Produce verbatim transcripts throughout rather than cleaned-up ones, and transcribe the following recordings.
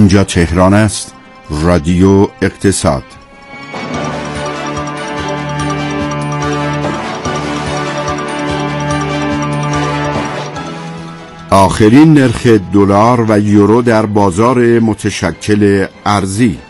اینجا تهران است. رادیو اقتصاد. آخرین نرخ دلار و یورو در بازار متشکل ارزی.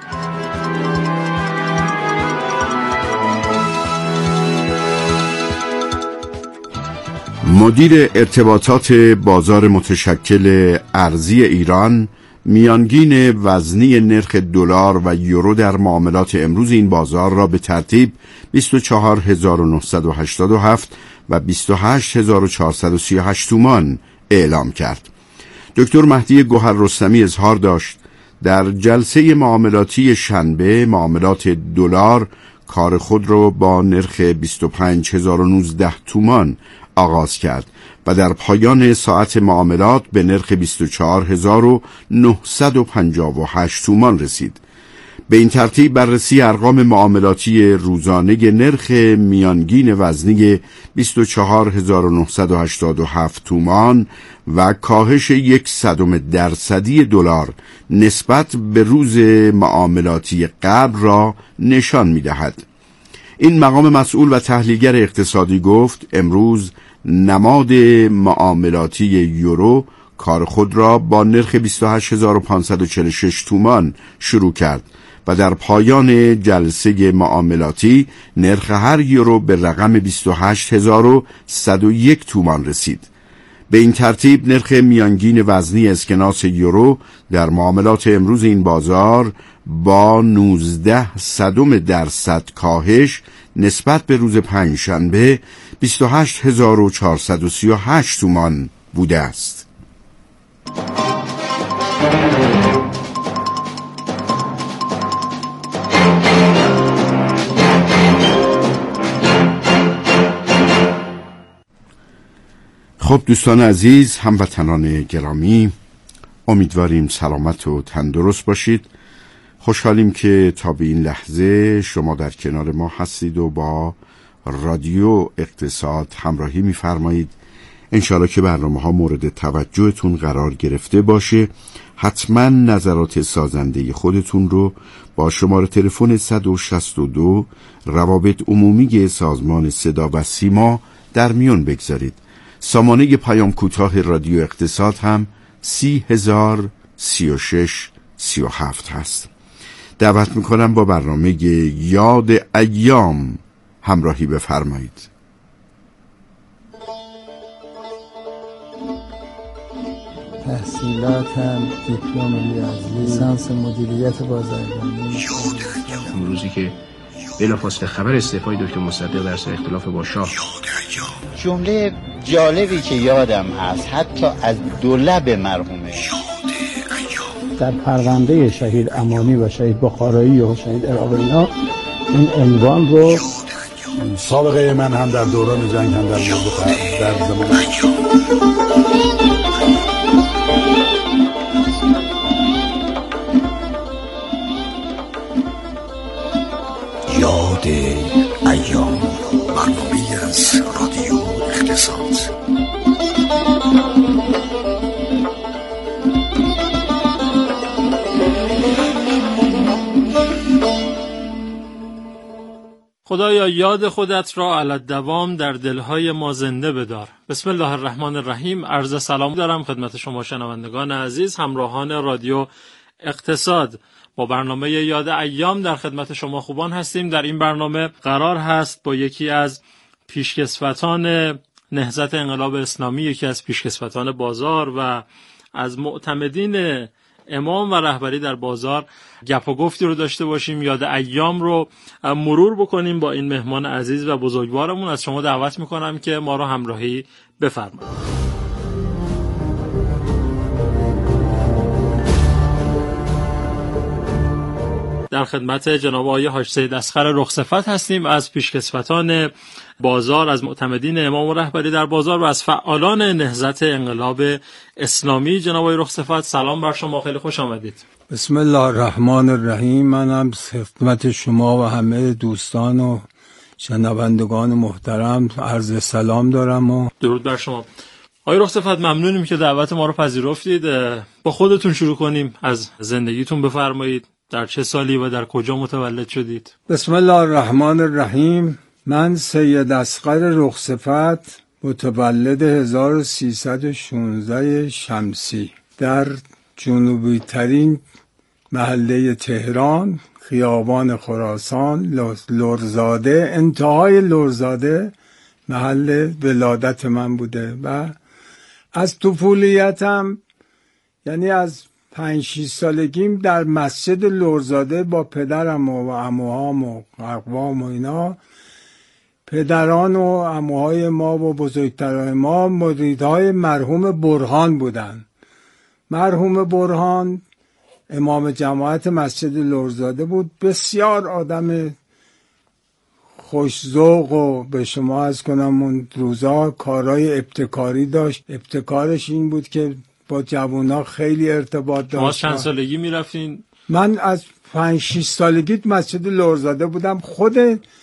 مدیر ارتباطات بازار متشکل ارزی ایران میانگین وزنی نرخ دلار و یورو در معاملات امروز این بازار را به ترتیب بیست و چهار هزار و نهصد و هشتاد و هفت و بیست و هشت هزار و چهارصد و سی و هشت تومان اعلام کرد. دکتر مهدی گوهر رستمی اظهار داشت در جلسه معاملاتی شنبه معاملات دلار کار خود را با نرخ بیست و پنج هزار و نوزده تومان آغاز کرد و در پایان ساعت معاملات به نرخ بیست و چهار هزار و نهصد و پنجاه و هشت تومان رسید. به این ترتیب بررسی ارقام معاملاتی روزانه نرخ میانگین وزنی بیست و چهار هزار و نهصد و هشتاد و هفت تومان و کاهش یک صدم درصدی دلار نسبت به روز معاملاتی قبل را نشان می‌دهد. این مقام مسئول و تحلیلگر اقتصادی گفت امروز نماد معاملاتی یورو کار خود را با نرخ بیست و هشت هزار و پانصد و چهل و شش تومان شروع کرد و در پایان جلسه معاملاتی نرخ هر یورو به رقم بیست و هشت هزار و صد و یک تومان رسید. به این ترتیب نرخ میانگین وزنی اسکناس یورو در معاملات امروز این بازار با نوزده صدم درصد کاهش نسبت به روز پنجشنبه بیست و هشت هزار و چهارصد و سی و هشت تومان بوده است. خب دوستان عزیز، هموطنان گرامی، امیدواریم سلامت و تندرست باشید. خوشحالیم که تا به این لحظه شما در کنار ما هستید و با رادیو اقتصاد همراهی می‌فرمایید. انشالله که برنامه ها مورد توجهتون قرار گرفته باشه. حتما نظرات سازنده خودتون رو با شماره تلفن صد و شصت و دو روابط عمومی سازمان صدا و سیما در میون بگذارید. سامانه پیام کوتاه رادیو اقتصاد هم سی هزار سی و شش سی و هفت هست. دعوت میکنم با برنامه یاد ایام همراهی بفرمایید. تحصیلاتم دیپلم از لیسانس مدیریت بازرگانی. اون روزی که بلافاصله خبر استعفای دکتر مصدق در سر اختلاف با شاه. جمله جالبی که یادم هست حتی از دو لب مرحومه، در پرونده شهید امانی و شهید بخارایی و شهید عراقی ها این عنوان رو سابقه من هم در دوران جنگ هم در موضوع در زمان یاد ایام، برنامه‌ای از رادیو اقتصاد. خدایا یاد خودت را علی الدوام در دلهای ما زنده بدار. بسم الله الرحمن الرحیم. عرض سلام دارم خدمت شما شنوندگان عزیز، همراهان رادیو اقتصاد. با برنامه یاد ایام در خدمت شما خوبان هستیم. در این برنامه قرار هست با یکی از پیشکسوتان نهضت انقلاب اسلامی، یکی از پیشکسوتان بازار و از معتمدین امام و رهبری در بازار گپ و گفتی رو داشته باشیم. یاد ایام رو مرور بکنیم با این مهمان عزیز و بزرگوارمون. از شما دعوت میکنم که ما رو همراهی بفرمایید. در خدمت جناب آقای حاج سید اصغر رخصفت هستیم، از پیشکسوتان بازار، از معتمدین امام و رهبری در بازار و از فعالان نهضت انقلاب اسلامی. جناب آقای رخصفت سلام بر شما، خیلی خوش آمدید. بسم الله الرحمن الرحیم. منم خدمت شما و همه دوستان و شنوندگان محترم عرض سلام دارم و درود بر شما. آقای رخصفت ممنونیم که دعوت ما رو پذیرفتید. با خودتون شروع کنیم، از زندگیتون بفرمایید. در چه سالی و در کجا متولد شدید؟ بسم الله الرحمن الرحیم. من سید اصغر رخصفت، متولد هزار و سیصد و شانزده شمسی، در جنوبی ترین محله تهران، خیابان خراسان، لرزاده، انتهای لرزاده محل ولادت من بوده. و از طفولیتم، یعنی از پنج شش سالگیم در مسجد لرزاده با پدرم و عموهام و اقوام و اینا، پدران و عموهای ما و بزرگتران ما مریدهای مرحوم برهان بودن. مرحوم برهان امام جماعت مسجد لرزاده بود، بسیار آدم خوش‌ذوق و به شما از کنم اون روزا کارهای ابتکاری داشت. ابتکارش این بود که با جوونا خیلی ارتباط داشت. ما چند سالگی میرفتین؟ من از پنج شش سالگی مسجد لرزاده بودم. خود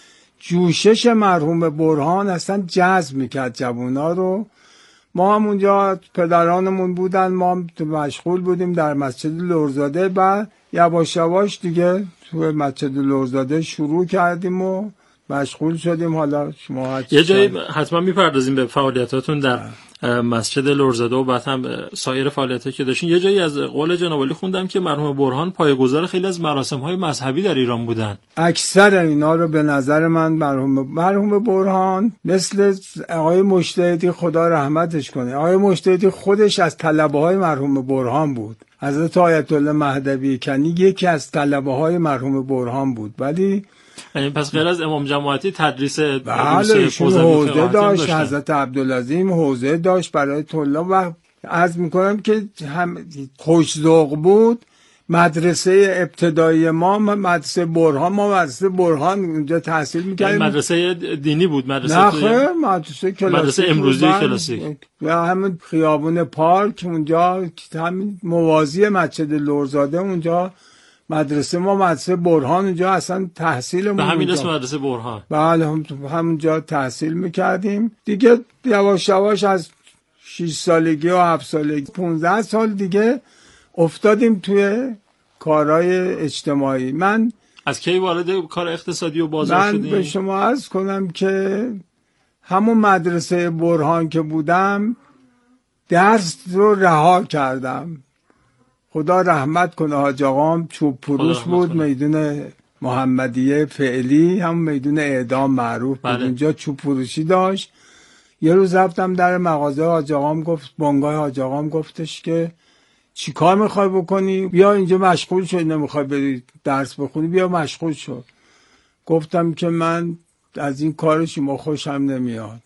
جوشش مرحوم برهان اصلا جذب میکرد جوونا رو. ما هم اونجا پدرانمون بودن، ما مشغول بودیم در مسجد لرزاده. بعد یواش یواش دیگه تو مسجد لرزاده شروع کردیم و مشغول شدیم. حالا شما یه جایی حتما میپردازیم به فعالیتاتون در مسجد لرزاده و بعد هم سایر فعالیتایی که داشتین. یه جایی از قول جناب عالی خوندم که مرحوم برهان پایه‌گذار خیلی از مراسم‌های مذهبی در ایران بودن. اکثر اینا رو به نظر من مرحوم مرحوم برهان مثل آقای مجتهدی، خدا رحمتش کنه، آقای مجتهدی خودش از طلبه‌های مرحوم برهان بود. حضرت آیت الله مهدوی کنی یکی از طلبه‌های مرحوم برهان بود. ولی یعنی پس غیر از امام جماعتی تدریس بله ایشون حوزه داشت، حضرت عبدالعظیم حوزه داشت برای طلاب. و عرض میکنم که هم خوش‌ذوق بود. مدرسه ابتدایی ما مدرسه برهان، ما مدرسه برهان اونجا تحصیل میکردیم. مدرسه دینی بود؟ مدرسه نه خیر، مدرسه کلاسیک، مدرسه امروزی کلاسیک. و همون خیابون پارک اونجا، همین موازی مسجد لرزاده اونجا مدرسه ما مدرسه برهان، اونجا اصلا تحصیلمون به همین اسم مدرسه برهان. بله هم همونجا تحصیل میکردیم دیگه. یواش یواش از شش سالگی و هفت سالگی پانزده سال دیگه افتادیم توی کارهای اجتماعی. من از کی وارد کار اقتصادی و بازار من شدیم؟ به شما عرض کنم که همون مدرسه برهان که بودم درس رو رها کردم. خدا رحمت کنه حاج آقام چوب فروش بود، میدون محمدیه فعلی، هم میدون اعدام معروف بود. بله. اونجا چوب فروشی داشت. یه روز رفتم در مغازه حاج آقام، گفت بنگاه حاج آقام گفتش که چی کار میخوای بکنی؟ بیا اینجا مشغول شو، نمیخوای بری درس بخونی، بیا مشغول شو. گفتم که من از این کار شما خوشم نمیاد.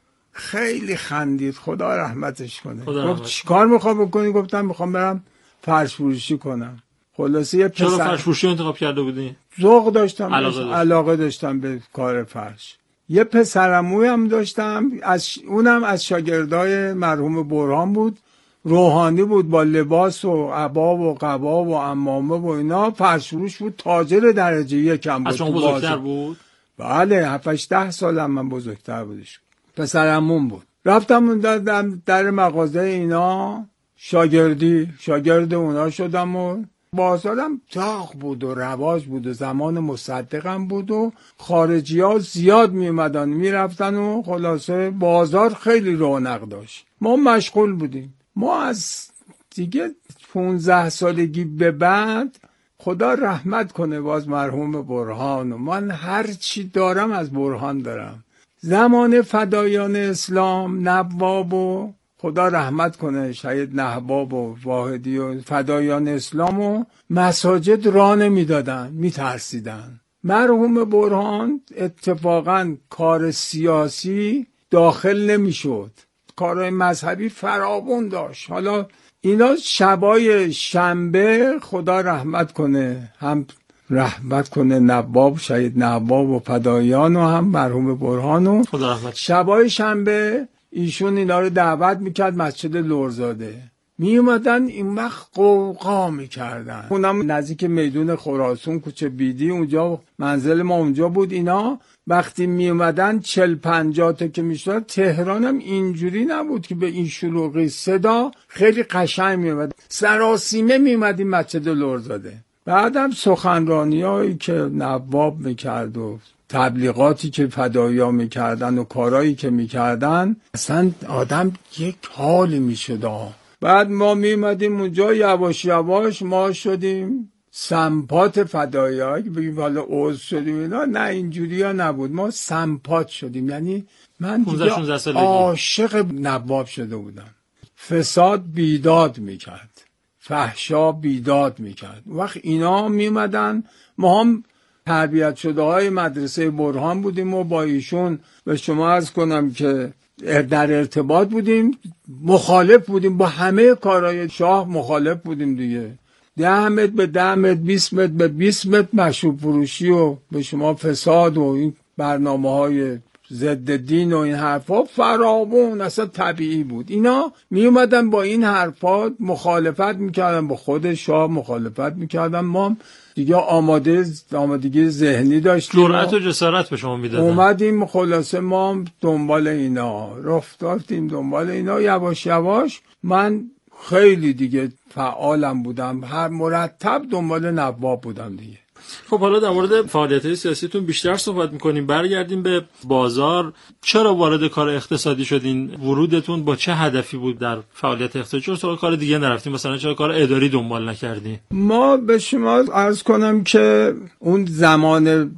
خیلی خندید، خدا رحمتش کنه. گفت چی کار میخوای بکنی؟ گفتم میخوام برم فرش فروشی کنم. خلاصه یه پسر. چرا فرش فروشی انتخاب کرده بودی؟ ذوق داشتم، علاقه داشتم. علاقه داشتم به کار فرش. یه پسرعموی هم داشتم، از اونم از شاگردای مرحوم برهان بود، روحانی بود، با لباس و عبا و قبا و عمامه و اینا، فرش فروش بود، تاجر درجه یکم بود. از شما بزرگتر بود؟ بله، هفت ده سالم من بزرگتر بودش. پسرعموم بود. رفتم در, در, در مغازه اینا شاگردی شاگرد اونا شدم و بازارم داغ بود و رواج بود و زمان مصدقم بود و خارجی ها زیاد می اومدن می رفتن و خلاصه بازار خیلی رونق داشت. ما مشغول بودیم. ما از دیگه پونزده سالگی به بعد، خدا رحمت کنه باز مرحوم برهان، و من هر چی دارم از برهان دارم. زمان فدایان اسلام، نواب و خدا رحمت کنه شهید نهباب و واحدی و فدایان اسلام و مساجد راه نمیدادن، میترسیدن. مرحوم برهان اتفاقا کار سیاسی داخل نمیشد، کارهای مذهبی فراوون داشت. حالا اینا شبای شنبه خدا رحمت کنه، هم رحمت کنه نواب شهید نهباب و فدایان و هم مرحوم برهان و خدا رحمت. شبای شنبه ایشون اینا رو دعوت میکرد مسجد لرزاده. می اومدن این وقت قوقا میکردن. اونم نزدیک میدون خراسان کوچه بیدی، اونجا منزل ما اونجا بود. اینا وقتی می اومدن چل پنجاه تا که میشد، تهران هم اینجوری نبود که به این شلوغی، صدا خیلی قشنگ می اومد، سراسیمه می اومد این مسجد لرزاده. بعدم سخنرانی هایی که نواب میکرد و تبلیغاتی که فدایی‌ها میکردن و کارهایی که میکردن، اصلا آدم یک حالی میشد. بعد ما میمدیم اونجا، یواش یواش ما شدیم سمپات فدایی‌ها، که بگیم حالا عضو شدیم اینا، نه اینجوری ها نبود، ما سمپات شدیم. یعنی من دیگه عاشق نواب شده بودم. فساد بیداد میکرد، فحشا بیداد میکرد. وقت اینا میمدن، ما هم تربیت شده های مدرسه برهان بودیم و با ایشون به شما عرض کنم که در ارتباط بودیم، مخالف بودیم با همه کارهای شاه، مخالف بودیم دیگه. ده متر به ده متر، بیست متر به بیست متر مشروب فروشی و به شما فساد و این برنامه های ضد دین و این حرفا فراوون، اصلا طبیعی بود. اینا می اومدن با این حرفا مخالفت میکردن، با خود شاه مخالفت میکردن. ما دیگه آماده آمادگی ذهنی داشتیم، جرأت و جسارت به شما میدادن. اومدیم خلاصه ما دنبال اینا رفتیم، دنبال اینا. یواش یواش من خیلی دیگه فعالم بودم، هر مرتب دنبال نواب بودم دیگه. خب حالا در مورد فعالیت‌های سیاسیتون بیشتر صحبت می‌کنیم. برگردیم به بازار. چرا وارد کار اقتصادی شدین؟ ورودتون با چه هدفی بود در فعالیت اقتصادی؟ چرا سراغ کار دیگه نرفتیم؟ مثلا چرا کار اداری دنبال نکردین؟ ما به شما عرض کنم که اون زمان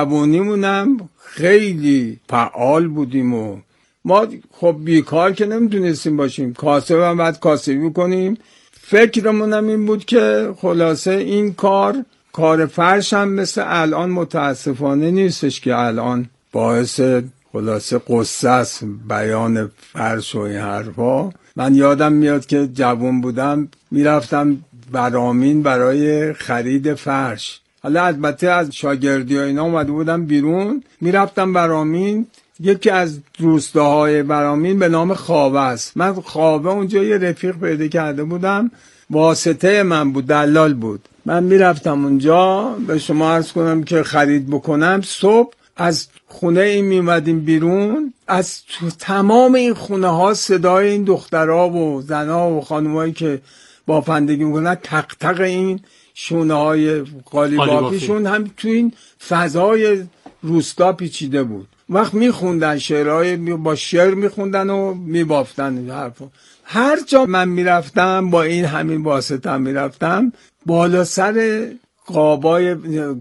جوانیمونم خیلی فعال بودیم و ما خب بیکار که نمیتونستیم باشیم، کاسب هم بعد کاسبی کنیم. فکرمون هم این بود که خلاصه این کار کار فرش هم مثل الان متاسفانه نیستش که الان باعث خلاصه قصه است بیان فرش و این حرفا. من یادم میاد که جوان بودم میرفتم برامین برای خرید فرش. حالا البته از شاگردی ها اینا اومده بودم بیرون، میرفتم برامین. یکی از روستاهای برامین به نام خاوه است. من خاوه اونجا یه رفیق پیدا کرده بودم، واسطه من بود، دلال بود. من میرفتم اونجا به شما عرض کنم که خرید بکنم. صبح از خونه این میمدیم بیرون، از تو تمام این خونه ها صدای این دخترها و زنها و خانمایی که بافندگی میکنن، تق تق این شونه های قالی بافیشون هم تو این فضای روستا پیچیده بود. وقت میخوندن شعرهای، با شعر میخوندن و میبافتن حرفا. هر جا من میرفتم با این همین واسطه هم میرفتم، بالا سر قابای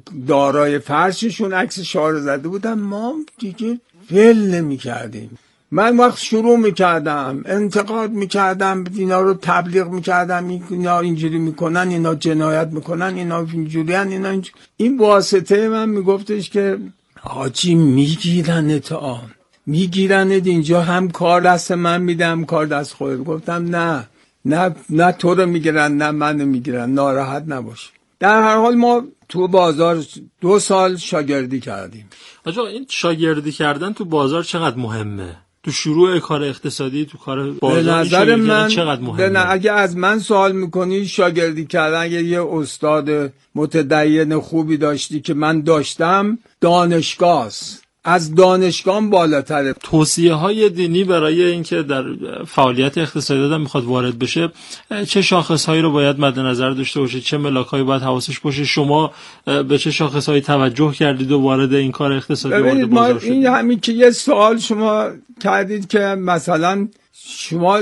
دارای فرششون عکس شعار زده بودم. ما دیگه ول نمی‌کردیم. من وقت شروع میکردم انتقاد میکردم، اینا رو تبلیغ میکردم، اینا اینجوری میکنن، اینا جنایت میکنن، اینا اینجوریان، اینا اینجوری. این واسطه من میگفتش که حاجی میگیرن تا میگیرن اینجا، هم کار دست من میدم کار دست خودت. گفتم نه نه نه تو رو میگیرن نه منو میگیرن، ناراحت نباش. در هر حال ما تو بازار دو سال شاگردی کردیم. آجا این شاگردی کردن تو بازار چقدر مهمه؟ تو شروع کار اقتصادی، تو کار بازار به نظر من چقدر مهمه؟ نه اگه از من سوال میکنی شاگردی کردن، اگه یه استاد متدین خوبی داشتی که من داشتم، دانشگاه است. از دانشگاه بالاتره. توصیه های دینی برای اینکه در فعالیت اقتصادی آدم میخواد وارد بشه چه شاخص هایی رو باید مد نظر داشته باشه؟ چه ملاک هایی باید حواسش باشه؟ شما به چه شاخص هایی توجه کردید و وارد این کار اقتصادی وارد بازار شدید؟ این همین که یه سوال شما کردید که مثلا شما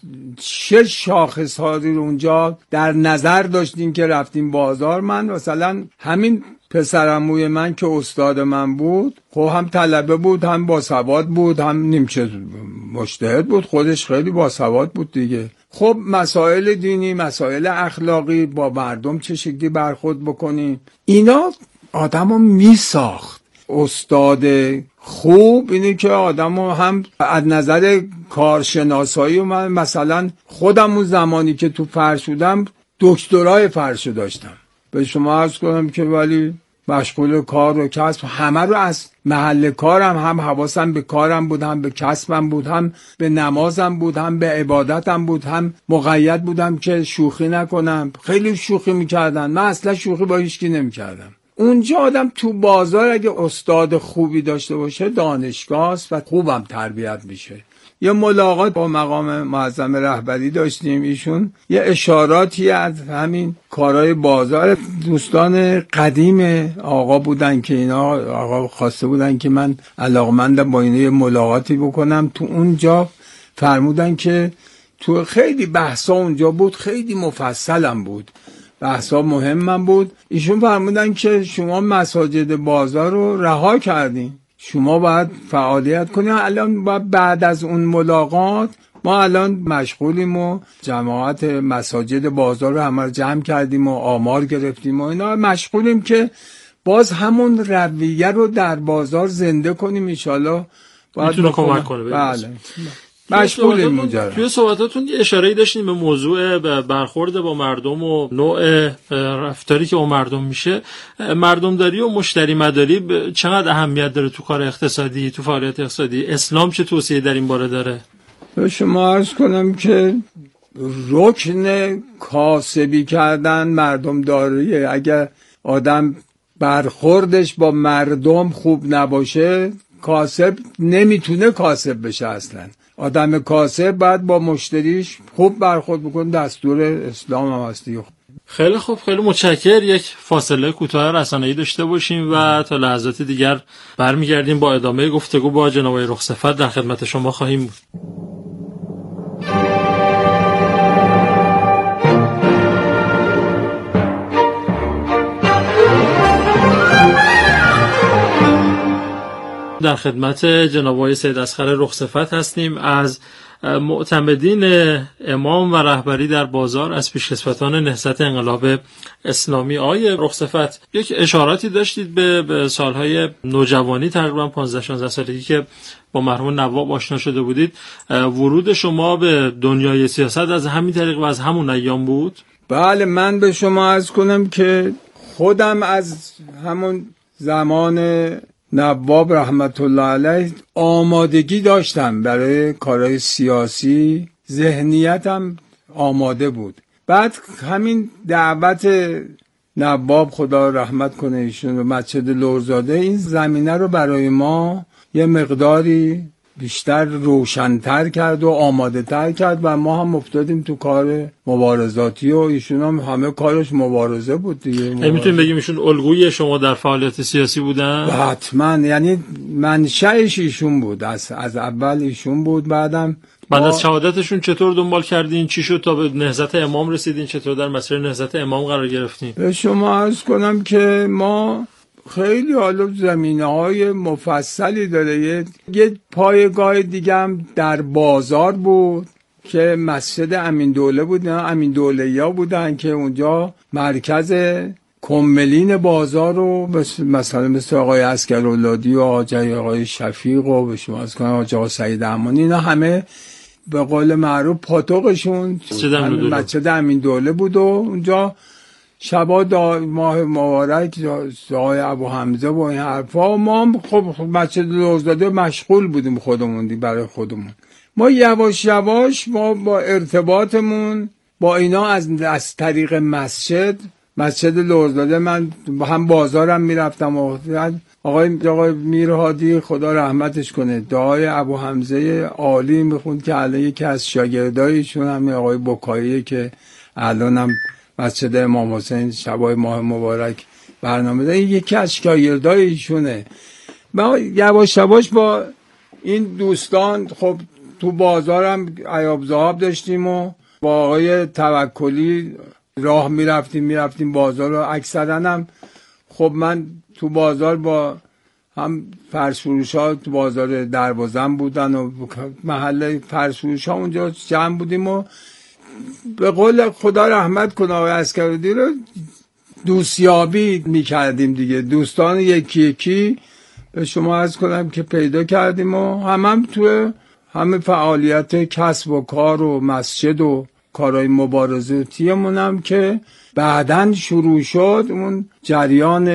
چه شاخص هایی رو اونجا در نظر داشتین که رفتیم بازار. من مثلا همین پسرعموی من که استاد من بود، خب هم طلبه بود، هم باسواد بود، هم نیمچه مجتهد بود، خودش خیلی باسواد بود دیگه. خب مسائل دینی، مسائل اخلاقی، با مردم چه شکلی برخورد بکنیم، اینا آدمو میساخت. استاد خوب اینه که آدمو هم از نظر کارشناسایی، و من مثلا خودم اون زمانی که تو فرش بودم دکترای فرش داشتم. به شما عرض کنم که ولی مشغول کار و کسب، همه رو از محل کارم هم حواسم به کارم بود، هم به کسبم بود، هم به نمازم بود، هم به عبادتم بود، هم مقید بودم که شوخی نکنم. خیلی شوخی میکردن، من اصلا شوخی با هیچکی نمیکردم. اونجا آدم تو بازار اگه استاد خوبی داشته باشه دانشگاه است و خوبم تربیت میشه. یه ملاقات با مقام معظم رهبری داشتیم، ایشون یه اشاراتی از همین کارهای بازار، دوستان قدیم آقا بودن که اینا آقا خواسته بودن که من علاقمندم با اینا یه ملاقاتی بکنم. تو اونجا فرمودن که تو خیلی بحثا اونجا بود، خیلی مفصلم بود، بحثا مهمم بود. ایشون فرمودن که شما مساجد بازار رو رها کردین، شما باید فعالیت کنید. الان بعد از اون ملاقات ما الان مشغولیم و جماعت مساجد بازار رو همه جمع کردیم و آمار گرفتیم و اینا، مشغولیم که باز همون رویه رو در بازار زنده کنیم. انشالله میتونه کمک کنه. بله مشغولیم اونجا. توی صحبتاتون یه اشاره‌ای داشتین به موضوع برخورد با مردم و نوع رفتاری که با مردم میشه. مردمداری و مشتری مداری چقدر اهمیت داره تو کار اقتصادی، تو فعالیت اقتصادی؟ اسلام چه توصیه در این باره داره؟ به شما عرض کنم که رکن کاسبی کردن مردمداریه. اگر آدم برخوردش با مردم خوب نباشه، کاسب نمیتونه کاسب بشه. اصلا آدم کاسب باید با مشتریش خوب برخورد بکنه، دستور اسلام هم هستی. خیلی خوب، خیلی متشکر. یک فاصله کوتاه رسانه‌ای داشته باشیم و تا لحظات دیگر برمیگردیم با ادامه گفتگو با جناب آقای رخصفت. در خدمت شما خواهیم بود. در خدمت جناب آقای سید اصغر رخصفت هستیم از معتمدین امام و رهبری در بازار، از پیشکسوتان نهضت انقلاب اسلامی. آقای رخصفت، یک اشاراتی داشتید به, به سالهای نوجوانی، تقریبا پانزده شانزده سالگی که با مرحوم نواب آشنا شده بودید. ورود شما به دنیای سیاست از همین طریق و از همون ایام بود؟ بله، من به شما عرض کنم که خودم از همون زمان نواب رحمت الله علیه آمادگی داشتم برای کارهای سیاسی، ذهنیتم آماده بود. بعد همین دعوت نواب خدا رحمت کنه ایشون و مسجد لرزاده این زمینه رو برای ما یه مقداری بیشتر روشن‌تر کرد و آماده تر کرد و ما هم افتادیم تو کار مبارزاتی و ایشون هم همه کارش مبارزه بود دیگه. میتونیم بگیم ایشون الگوی شما در فعالیت سیاسی بودن؟ حتما، یعنی منشأش ایشون بود، از, از اول ایشون بود. بعدم بعد از شهادتشون چطور دنبال کردین؟ چی شد تا به نهضت امام رسیدین؟ چطور در مسیر نهضت امام قرار گرفتین؟ به شما عرض کنم که ما خیلی حالا زمینه‌های مفصلی داره. یه, یه پایگاه دیگه هم در بازار بود که مسجد امین دوله بود، نه امین دوله‌یا بودن که اونجا مرکز کملین بازار رو مثلا مثل آقای عسکراللادی و آقای شفیق و به شما از کنم آقای سعید امانی، اینا همه به قول معروف پاتوقشون مسجد امین دوله بود و اونجا شبا دا ماه مبارک آقای ابو حمزه و این حرفا، ما خب مسجد لرزاده مشغول بودیم خودمون دی برای خودمون. ما یواش یواش ما با ارتباطمون با اینا از از طریق مسجد مسجد لرزاده، من هم بازارم میرفتم و آقای آقای میرهادی خدا رحمتش کنه دعای ابو حمزه عالی میخوند که الان یکی از شاگردایشون هم آقای بکایی که الانم مسجد امام حسین شبای ماه مبارک برنامه داره، یکی از شاگردای ایشونه. ما یواش یواش با این دوستان خب تو بازارم عیاب زهاب داشتیم و با آقای توکلی راه میرفتیم میرفتیم بازار رو. اکثرا هم خب من تو بازار با هم فرسفروش ها تو بازار دروازم بودن و محله فرسفروش ها اونجا جمع بودیم و به قول خدا رحمت کنه آقای عسکراللادی رو دوستیابی میکردیم دیگه. دوستان یکی یکی به شما عرض کنم که پیدا کردیم و هم هم تو همه فعالیت کسب و کار و مسجد و کارهای مبارزاتی منم که بعدن شروع شد اون جریان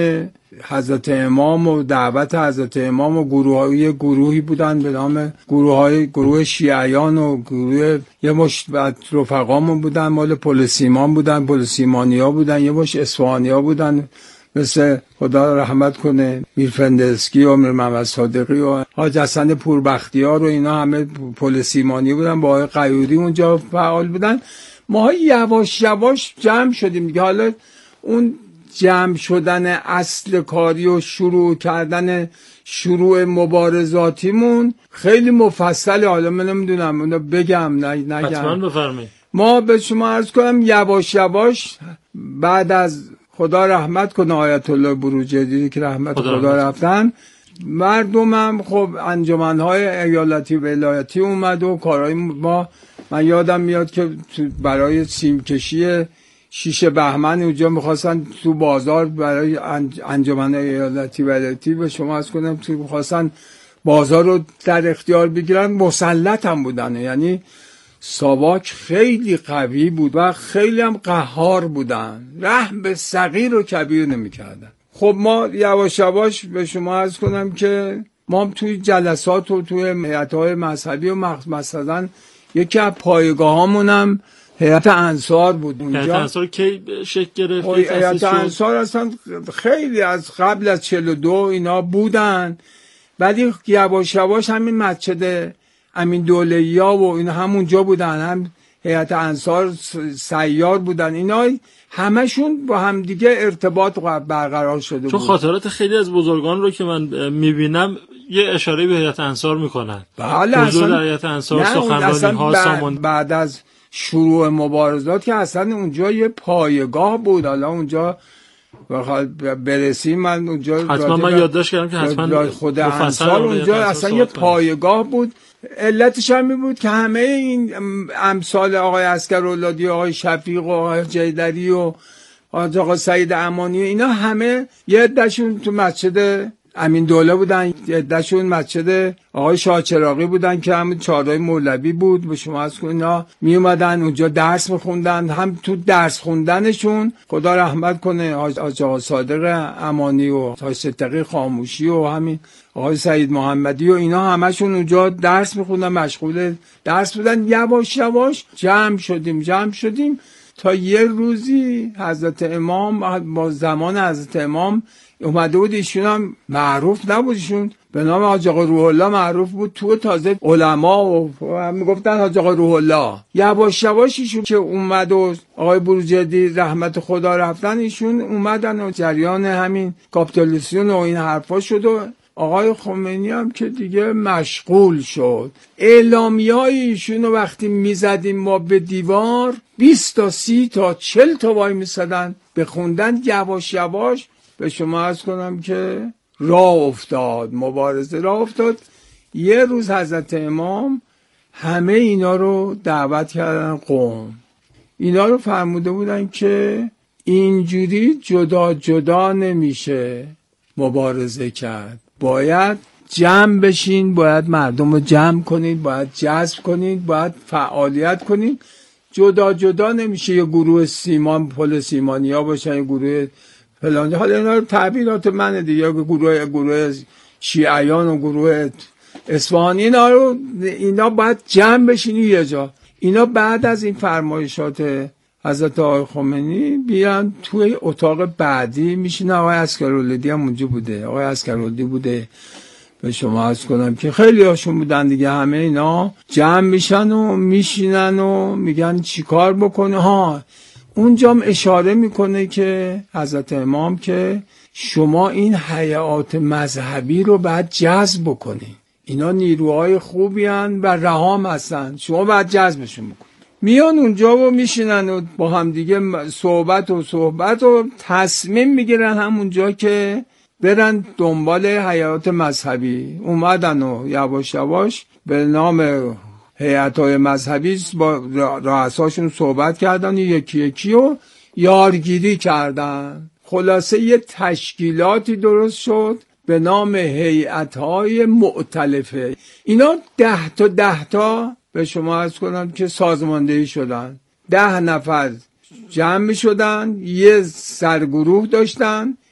حضرت امام و دعوت حضرت امام و گروهی گروهی بودن به نام گروه های گروه شیعیان و گروه یه مش رفقامون بودن مال پلسیمان بودن، پلسیمانیا بودن، یه مش اصفهانیا بودن مثل خدا رحمت کنه میر فندلسکی و میر محمد صادقی و حاج حسن پوربختیار و اینا همه پلسیمانی بودن، با آقای قیودی اونجا فعال بودن. ما یواش یواش جمع شدیم دیگه. حالا اون جمع شدن اصل کاری و شروع کردن شروع مبارزاتیمون خیلی مفصله. حالا من نمیدونم اونو بگم نه نگم. حتما بفرمایید. ما به شما عرض کنم یواش یواش بعد از خدا رحمت کنه آیت الله بروجردی که رحمت خدا, خدا رفتن، مردمم خب انجمنهای ایالتی و ولایتی اومد و کارهای ما، من یادم میاد که برای سیم کشی شیشه بهمن اونجا میخواستن تو بازار برای انجمن ایالتی ولایتی به شما از کنم تو میخواستن بازار رو در اختیار بگیرن، مسلط هم بودن. یعنی ساواک خیلی قوی بود و خیلی هم قهار بودن، رحم به صغیر و کبیر نمیکردن. خب ما یواش یواش به شما عرض کنم که ما توی جلسات و توی هیئت‌های مذهبی و مثلا یکی از پایگاهامون هم هیئت انصار بود. اونجا هیئت انصار کی شکل گرفت؟ هیئت انصار اصلا خیلی از قبل از چهل و دو اینا بودن، ولی یواش یواش همین مسجد امین دوله‌یا و اینا همونجا بودن، هم هیئت انصار سیار بودن، اینا همشون با هم دیگه ارتباط برقرار شده بود. چون خاطرات خیلی از بزرگان رو که من میبینم یه اشاره به هیئت انصار میکنن. بله حضور در هیئت انصار، سخنرانی ها، سامان بعد از شروع مبارزات که اصلا اونجا یه پایگاه بود. حالا اونجا برسیم من اونجا حتما من یادداشت کردم که حتما خود انصار اونجا اصلا یه پایگاه بود. علتش هم می بود که همه این امثال آقای عسکراللهی و آقای شفیق و آقای جیدری و آقای سعید امانی اینا همه یه عده‌شون تو مسجد امین دوله بودن، یه عده‌شون مسجد آقای شاه چراغی بودن که همون چهارراه مولوی بود. به شما از اینا می اومدن اونجا درس می‌خوندن. هم تو درس خوندنشون خدا رحمت کنه آقا صادق امانی و آقای صدیقی خاموشی و همین آقای سعید محمدی و اینا همشون اونجا درس می‌خوندن، مشغول درس بودن. یواش یواش جمع شدیم جمع شدیم تا یه روزی حضرت امام با زمان حضرت امام اومده بود. ایشون هم معروف نبود، ایشون به نام حاج آقا روح الله معروف بود. تو تازه علما و میگفتن حاج آقا روح الله. یواش یواش ایشون که اومد و آقای بروجردی رحمت خدا رفتن، ایشون اومدن و جریان همین کاپیتولیسیون و این حرفا شد و آقای خمینی هم که دیگه مشغول شد. اعلامیه‌های ایشون رو وقتی میزدیم ما به دیوار بیست تا سی تا چهل تا وای میزدن بخوندن. یواش یواش به شما عرض کنم که راه افتاد، مبارزه راه افتاد. یه روز حضرت امام همه اینا رو دعوت کردن قم. اینا رو فرموده بودن که اینجوری جدا جدا نمیشه مبارزه کرد، باید جمع بشین، باید مردم رو جمع کنید، باید جذب کنید، باید فعالیت کنید. جدا جدا نمیشه یه گروه سیمان پل سیمانیا باشن، یه گروه فلان. حالا اینا رو تعبیرات منه دیگه، گروه گروه شیعیان و گروه اصفهانی، اینا رو اینا باید جمع بشین یه جا. اینا بعد از این فرمایشات حضرت آقای خمینی بیان توی اتاق بعدی میشینه. آقای عسکراللهی هم اونجا بوده، آقای عسکراللهی بوده. به شما عرض کنم که خیلی هاشون بودن دیگه. همه اینا جمع میشن و میشینن و میگن چی کار بکنه. ها اونجا هم اشاره میکنه که حضرت امام که شما این هیئات مذهبی رو باید جذب بکنید، اینا نیروهای خوبی هن و رهام هستن، شما باید جذبشون بکنید. میان اونجا و میشینن و با هم دیگه صحبت و صحبت و تصمیم میگیرن همونجا که برن دنبال هیئات مذهبی. اومدن و یواش یواش به نام هیئت‌های مذهبی با رؤساشون صحبت کردن، یکی یکی و یارگیری کردن. خلاصه یه تشکیلاتی درست شد به نام هیئت‌های مؤتلفه. اینا ده تا ده تا به شما عرض کنم که سازماندهی شدن. ده نفر جمع می شدن، یه سرگروه داشتن.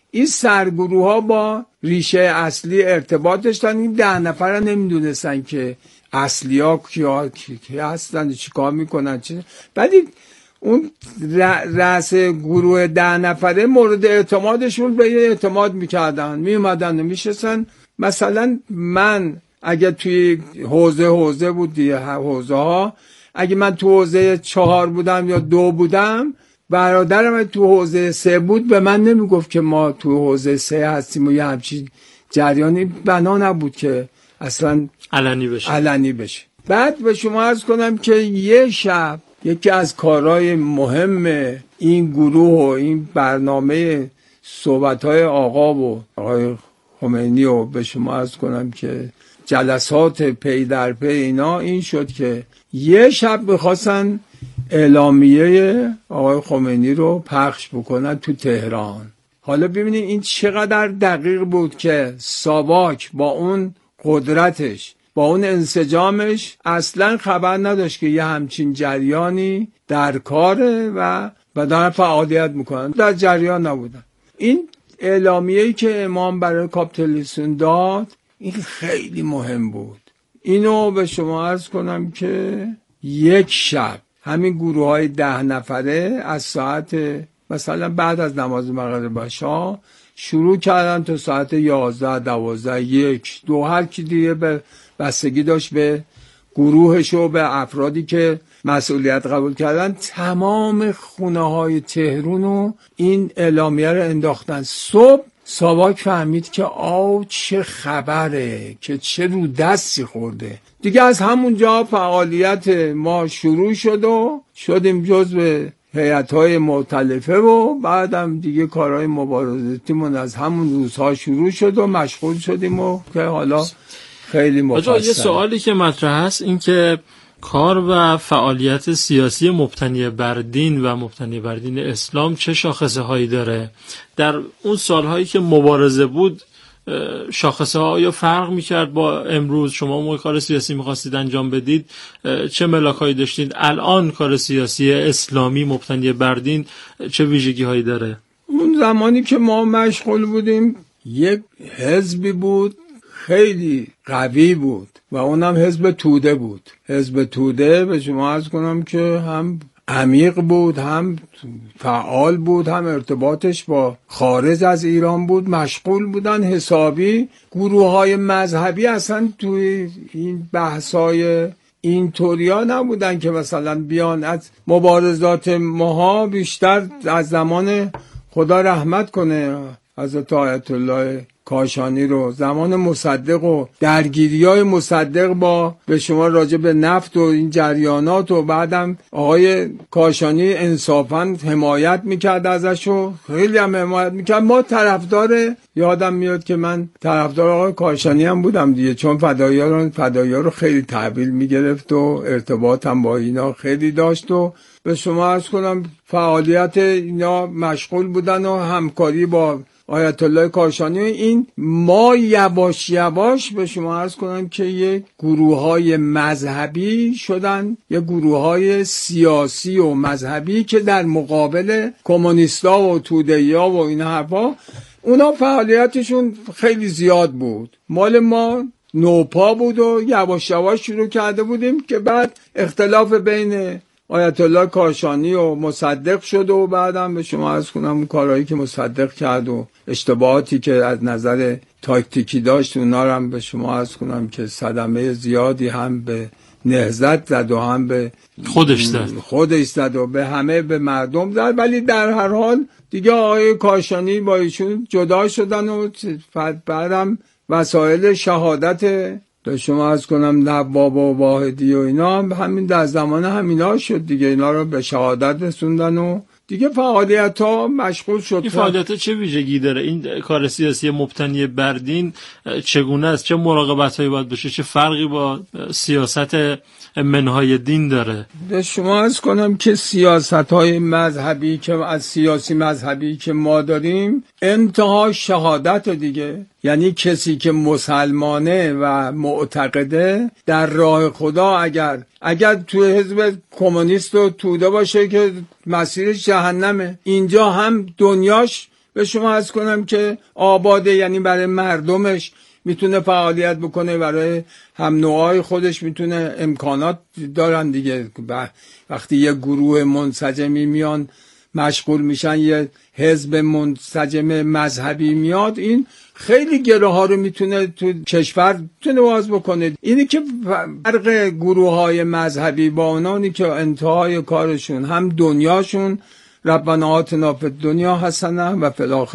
این سرگروه ها با ریشه اصلی ارتباط داشتن. این ده نفر نمیدونستن که اصلی ها کیا کی هستن، چی کار میکنن چه. بعدی اون رأس گروه ده نفره مورد اعتمادشون به یه اعتماد میکردن، میومدن و میشستن. مثلا من اگه توی حوزه حوزه بود دیگه، حوزه ها، اگه من تو حوزه چهار بودم یا دو بودم، برادرم تو حوزه سه بود، به من نمیگفت که ما تو حوزه سه هستیم و یه همچین جریانی بنا نبود که اصلا علنی بشه علنی بشه. بعد به شما عرض کنم که یه شب یکی از کارهای مهم این گروه و این برنامه صحبت‌های آقا و آقای خمینی و به شما عرض کنم که جلسات پی در پی اینا این شد که یه شب بخواستن اعلامیه آقای خمینی رو پخش بکنن تو تهران. حالا ببینید این چقدر دقیق بود که ساواک با اون قدرتش، با اون انسجامش اصلا خبر نداشت که یه همچین جریانی در کاره و و دارن فعالیت میکنن، در جریان نبودن. این اعلامیه‌ای که امام برای کاپیتالیسم داد این خیلی مهم بود. اینو به شما عرض کنم که یک شب همین گروه های ده نفره از ساعت مثلا بعد از نماز مغرب عشا شروع کردن تا ساعت یازده دوازده یک دو هر کی دیگه به بستگی داشت به گروهش و به افرادی که مسئولیت قبول کردن، تمام خونه های تهران و این اعلامیه رو انداختن. صبح ساواک فهمید که آو چه خبره، که چه رو دستی خورده. دیگه از همونجا فعالیت ما شروع شد و شدیم جزو هیئت‌های مؤتلفه و بعدم دیگه کارهای مبارزاتیمون از همون روزها شروع شد و مشغول شدیم و که حالا خیلی مفصل. یه سوالی که مطرح هست این که کار و فعالیت سیاسی مبتنی بر دین و مبتنی بر دین اسلام چه شاخصه هایی داره؟ در اون سالهایی که مبارزه بود شاخصه ها یا فرق میکرد با امروز؟ شما موقع کار سیاسی میخواستید انجام بدید چه ملاک هایی داشتید؟ الان کار سیاسی اسلامی مبتنی بر دین چه ویژگی هایی داره؟ اون زمانی که ما مشغول بودیم یک حزبی بود خیلی قوی بود و اونم حزب توده بود. حزب توده به شما عرض کنم که هم عمیق بود، هم فعال بود، هم ارتباطش با خارج از ایران بود. مشغول بودن حسابی. گروه های مذهبی اصلا توی این بحثای این طوریا نبودن که مثلا بیان از مبارزات ماها. بیشتر از زمان خدا رحمت کنه حضرت آیت الله کاشانی رو، زمان مصدق و درگیری‌های مصدق با به شما راجع به نفت و این جریانات و بعدم آقای کاشانی انصافاً حمایت میکرد ازش و خیلی هم حمایت میکرد. ما طرفدار، یادم میاد که من طرفدار آقای کاشانی هم بودم دیگه، چون فدایی‌ها رو فدایی‌ها رو خیلی تحویل میگرفت و ارتباطم با اینا خیلی داشت و به شما عرض کنم فعالیت اینا مشغول بودن و همکاری با آیت الله کاشانی. این ما یواش یواش به شما عرض کنم که یک گروه های مذهبی شدن، یک گروه های سیاسی و مذهبی که در مقابل کمونیستا و توده‌ها و این حرفا اونا فعالیتشون خیلی زیاد بود. مال ما نوپا بود و یواش یواش شروع کرده بودیم که بعد اختلاف بین آیت الله کاشانی و مصدق شد و بعدم به شما عرض کنم کارهایی که مصدق کرد و اشتباهاتی که از نظر تاکتیکی داشت اونا رو هم به شما عرض کنم که صدمه زیادی هم به نهضت زد و هم به خودش زد خودش زد و به همه به مردم زد. ولی در هر حال دیگه آقای کاشانی با ایشون جدا شدن و بعدم وسایل شهادت به شما عرض کنم نواب و واحدی و اینا همین در زمان همینا شد دیگه. اینا رو به شهادت رسوندن و دیگه فعالیت ها مشغول شد. این فعالیت ها چه ویژگی داره؟ این کار سیاسی مبتنی بر دین چگونه است؟ چه مراقبت هایی باید بشه؟ چه فرقی با سیاست منهای دین داره؟ به شما عرض کنم که سیاست های مذهبی که از سیاسی مذهبی که ما داریم انتها شهادت دیگه. یعنی کسی که مسلمانه و معتقده در راه خدا اگر اگر توی حزب کمونیست و توده باشه که مسیرش جهنمه، اینجا هم دنیاش به شما عرض کنم که آباده، یعنی برای مردمش میتونه فعالیت بکنه، برای هم نوعای خودش میتونه امکانات دارن دیگه. وقتی یه گروه منسجمی میان مشغول میشن، یه حزب منسجم مذهبی میاد، این خیلی گره ها رو میتونه تو کشور میتونه باز بکنه. اینی که فرق گروه های مذهبی با اونانی که انتهای کارشون هم دنیاشون ربنا آتنا فی الدنیا حسنه و فی الاخره